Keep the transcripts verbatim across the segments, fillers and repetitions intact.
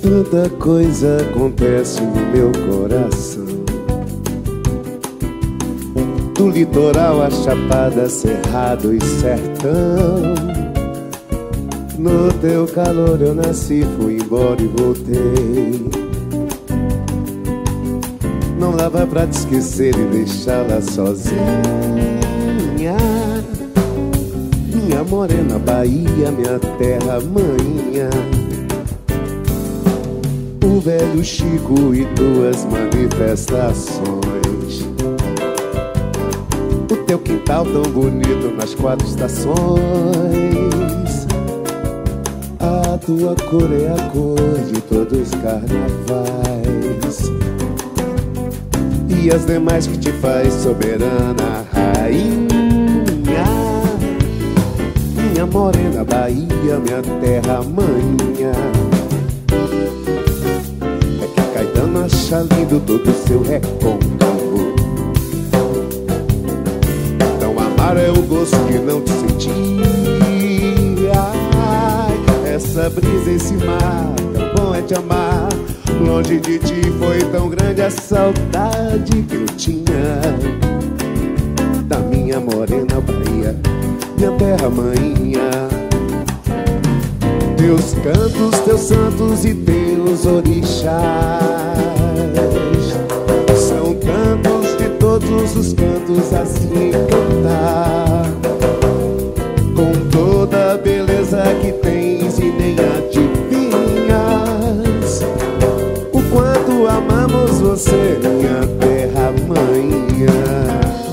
Tanta coisa acontece no meu coração, do litoral à chapada, cerrado e sertão. No teu calor eu nasci, fui embora e voltei. Não dava pra te esquecer e deixá-la sozinha. Minha morena Bahia, minha terra manhinha. O velho Chico e tuas manifestações. O teu quintal tão bonito nas quatro estações. A tua cor é a cor de todos os carnavais. E as demais que te faz soberana rainha. Minha morena Bahia, minha terra manhinha. É que Caetano acha lindo todo o seu recôncavo. Então amar é o gosto que não te senti. Ai, essa brisa, esse mar, tão bom é te amar. Longe de ti foi tão grande a saudade que eu tinha da minha morena Bahia, minha terra manhinha. Teus cantos, teus santos e teus orixás são tantos de todos os cantos a se cantar. Com toda a beleza que tens e nem adivinhas o quanto amamos você, minha terra manhinha.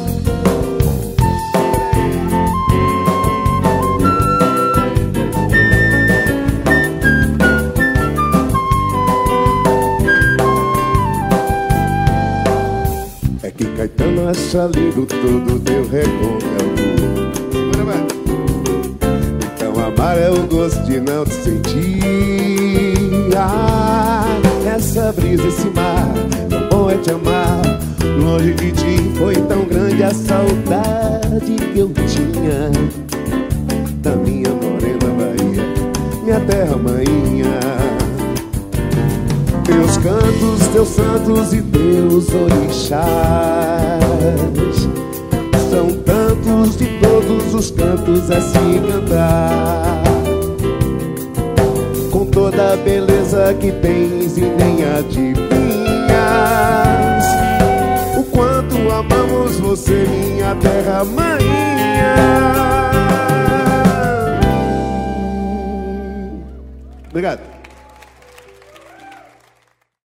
É que Caetano acha lindo todo teu recôncavo. Então amar é o gosto de não te sentir. Ah, essa brisa, esse mar, tão bom é te amar. Longe de ti foi tão grande a saudade que eu tinha da minha morena Bahia, minha terra manhinha. Teus cantos, teus santos e teus orixás são tantos de todos os cantos a se cantar. Com toda a beleza que tens e nem adivinhas o quanto amamos você, minha terra manhinha. Obrigado.